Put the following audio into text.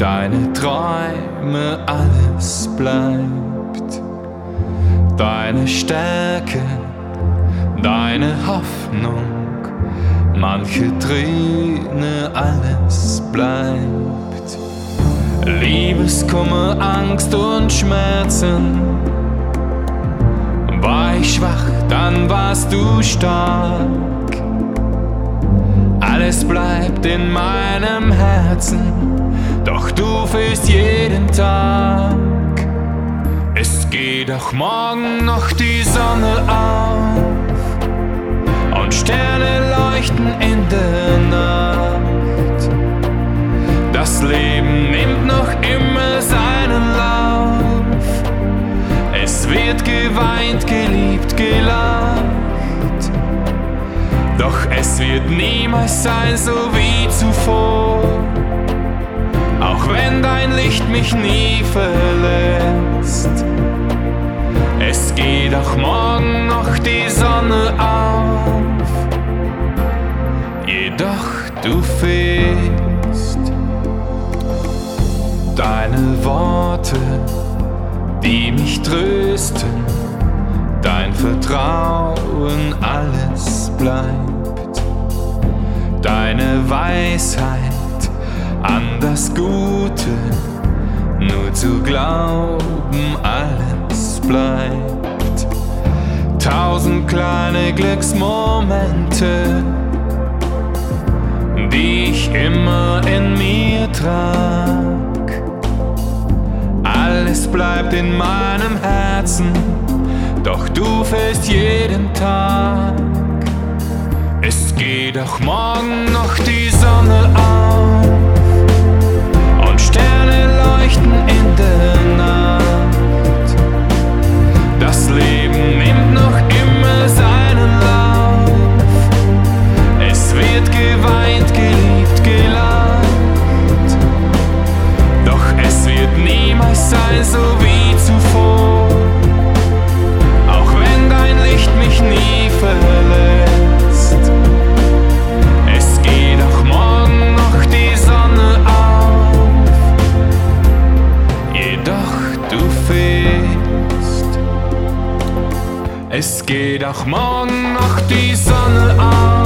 deine Träume, alles bleibt. Deine Stärke, deine Hoffnung, manche Träne, alles bleibt. Liebeskummer, Angst und Schmerzen. War ich schwach, dann warst du stark. Alles bleibt in meinem Herzen, doch du fehlst jeden Tag. Es geht auch morgen noch die Sonne auf und Sterne leuchten in der Nacht. Das Leben nimmt noch immer seinen Lauf. Es wird geweint, geliebt, gelacht. Doch es wird niemals sein, so wie zuvor. Auch wenn dein Licht mich nie verlässt. Es geht auch morgen noch die Sonne auf. Jedoch du fehlst. Deine Worte, die mich trösten, dein Vertrauen, alles bleibt. Deine Weisheit an das Gute, nur zu glauben, alles bleibt. 1000 kleine Glücksmomente, die ich immer in mir trag. Alles bleibt in meinem Herzen, doch du fehlst jeden Tag. Es geht auch morgen noch die Sonne auf und Sterne leuchten in der Nacht. Das Leben nimmt noch immer seinen Lauf. Es wird geweint, geliebt, gelacht. Doch es wird niemals sein, so wie zuvor. Auch wenn dein Licht mich nie verlässt. Es geht auch morgen noch die Sonne auf. Jedoch du fehlst. Es geht auch morgen noch die Sonne auf.